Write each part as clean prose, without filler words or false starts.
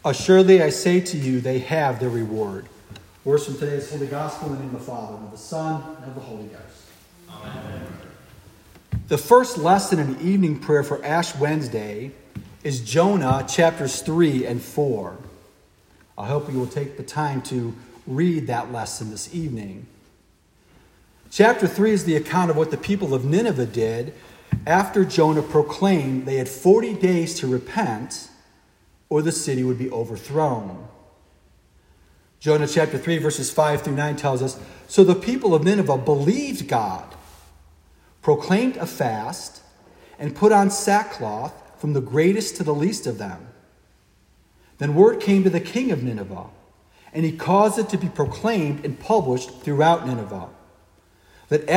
Assuredly, I say to you, they have their reward. Words from today's Holy Gospel in the name of the Father, and of the Son, and of the Holy Ghost. Amen. The first lesson in the evening prayer for Ash Wednesday is Jonah chapters 3 and 4. I hope you will take the time to read that lesson this evening. Chapter 3 is the account of what the people of Nineveh did after Jonah proclaimed they had 40 days to repent or the city would be overthrown. Jonah chapter 3 verses 5 through 9 tells us, "So the people of Nineveh believed God, proclaimed a fast, and put on sackcloth from the greatest to the least of them. Then word came to the king of Nineveh, and he caused it to be proclaimed and published throughout Nineveh, let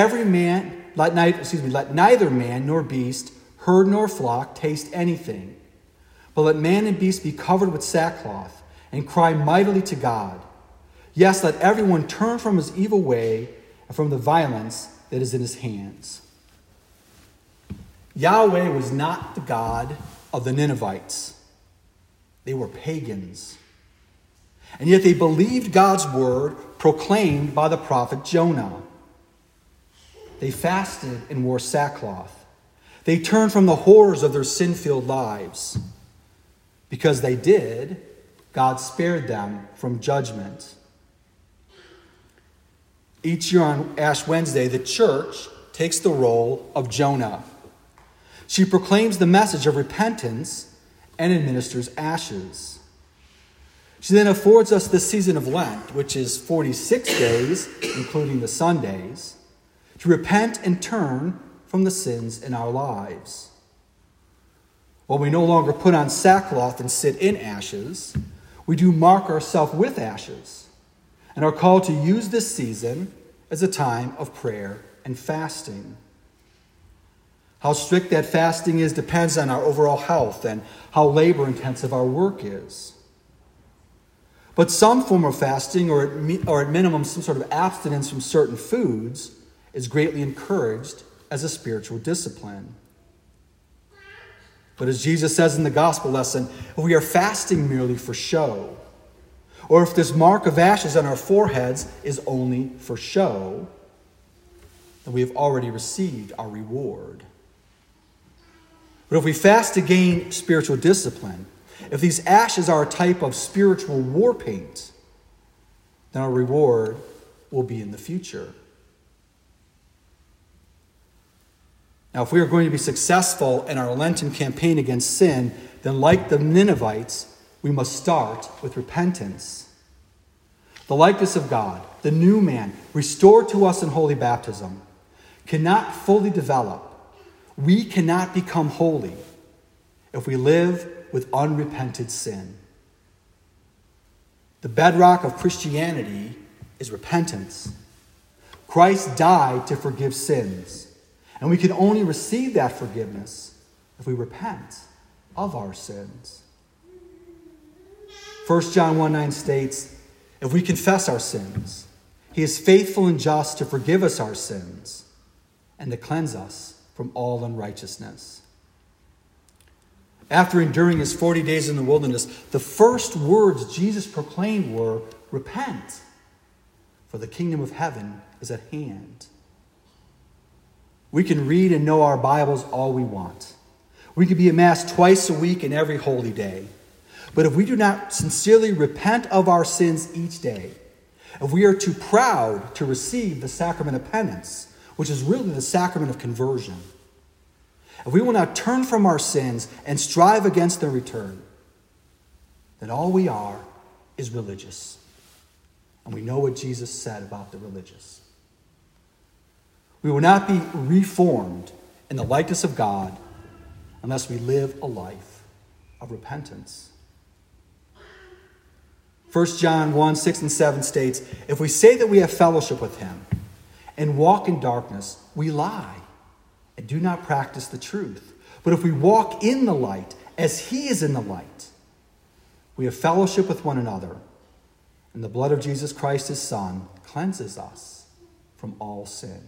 neither man nor beast, herd nor flock taste anything, but let man and beast be covered with sackcloth and cry mightily to God. Yes, let everyone turn from his evil way and from the violence that is in his hands." Yahweh was not the God of the Ninevites. They were pagans. And yet they believed God's word proclaimed by the prophet Jonah. They fasted and wore sackcloth. They turned from the horrors of their sin-filled lives. Because they did, God spared them from judgment. Each year on Ash Wednesday, the church takes the role of Jonah. She proclaims the message of repentance and administers ashes. She then affords us the season of Lent, which is 46 days, including the Sundays, to repent and turn from the sins in our lives. While we no longer put on sackcloth and sit in ashes, we do mark ourselves with ashes and are called to use this season as a time of prayer and fasting. How strict that fasting is depends on our overall health and how labor-intensive our work is. But some form of fasting, or at minimum some sort of abstinence from certain foods, is greatly encouraged as a spiritual discipline. But as Jesus says in the gospel lesson, if we are fasting merely for show, or if this mark of ashes on our foreheads is only for show, then we have already received our reward. But if we fast to gain spiritual discipline, if these ashes are a type of spiritual war paint, then our reward will be in the future. Now, if we are going to be successful in our Lenten campaign against sin, then like the Ninevites, we must start with repentance. The likeness of God, the new man, restored to us in holy baptism, cannot fully develop. We cannot become holy if we live with unrepented sin. The bedrock of Christianity is repentance. Christ died to forgive sins, and we can only receive that forgiveness if we repent of our sins. 1 John 1:9 states, "If we confess our sins, he is faithful and just to forgive us our sins and to cleanse us from all unrighteousness." After enduring his 40 days in the wilderness, the first words Jesus proclaimed were, "Repent, for the kingdom of heaven is at hand." We can read and know our Bibles all we want. We can be at Mass twice a week and every holy day. But if we do not sincerely repent of our sins each day, if we are too proud to receive the sacrament of penance, which is really the sacrament of conversion, if we will not turn from our sins and strive against their return, then all we are is religious. And we know what Jesus said about the religious. We will not be reformed in the likeness of God unless we live a life of repentance. 1 John 1:6 and 7 states, "If we say that we have fellowship with him and walk in darkness, we lie and do not practice the truth. But if we walk in the light as he is in the light, we have fellowship with one another, and the blood of Jesus Christ, his Son, cleanses us from all sin."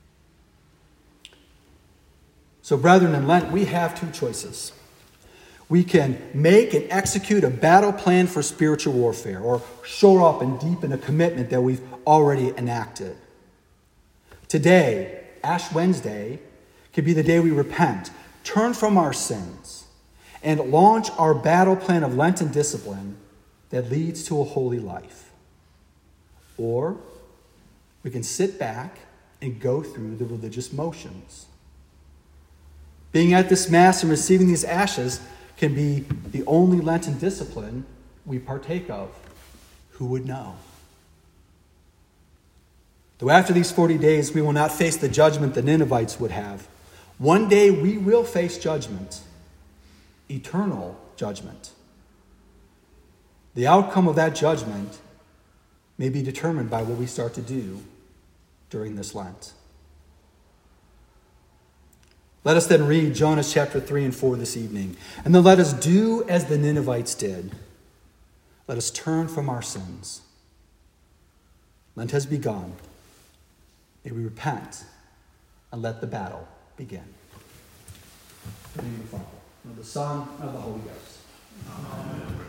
So, brethren, in Lent, we have two choices. we can make and execute a battle plan for spiritual warfare, or shore up and deepen a commitment that we've already enacted. Today, Ash Wednesday, could be the day we repent, turn from our sins, and launch our battle plan of Lenten discipline that leads to a holy life. Or we can sit back and go through the religious motions. Being at this Mass and receiving these ashes can be the only Lenten discipline we partake of. Who would know? Though after these 40 days we will not face the judgment the Ninevites would have, one day we will face judgment, eternal judgment. The outcome of that judgment may be determined by what we start to do during this Lent. Let us then read Jonah chapter 3 and 4 this evening. And then let us do as the Ninevites did. Let us turn from our sins. Lent has begun. May we repent and let the battle begin. In the name of the Father, and of the Son, and of the Holy Ghost. Amen.